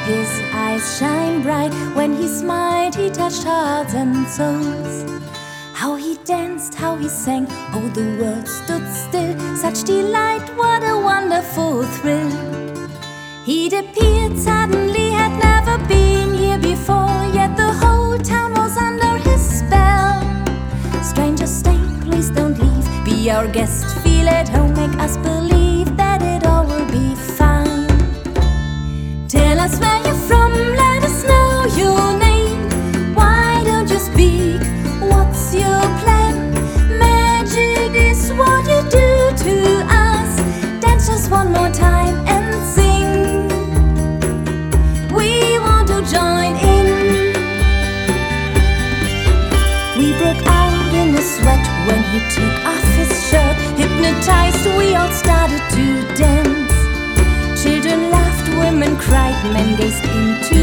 His eyes shine bright. When he smiled, he touched hearts and souls. How he danced, how he sang, oh, the world stood still. Such delight, what a wonderful thrill. He'd appeared suddenly, had never been here before, yet the whole town was under his spell. Stranger, stay, please don't leave. Be our guest, feel at home, make us believe that it all will be fine. Tell us where you're from, let us know your name. Why don't you speak? What's your plan? Magic is what you do to us. Dance just one more time and sing. We want to join in. We broke out in a sweat when he took off his shirt. Hypnotized, we all started to dance. Children laughed, women cried, men gazed into